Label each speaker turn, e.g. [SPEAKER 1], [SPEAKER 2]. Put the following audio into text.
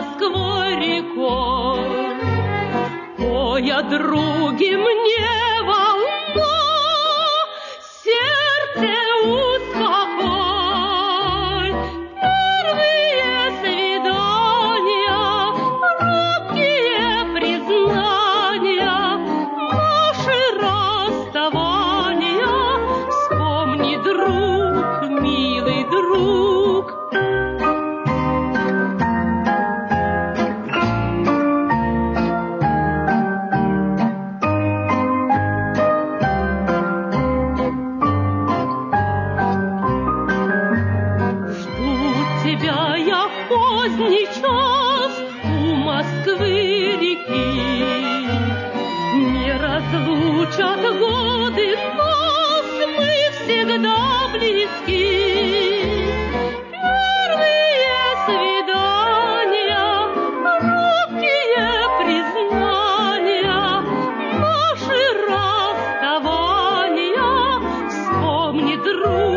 [SPEAKER 1] Москвой-рекой. Ой, о друге мне волна, сердце успокой. Первые свидания, робкие признания, наши расставания. Вспомни, друг, милый друг. Тебя я в поздний час у Москвы-реки. Не разлучат годы нас, мы всегда близки. Первые свидания, робкие признания, наши расставания. Вспомни, друг,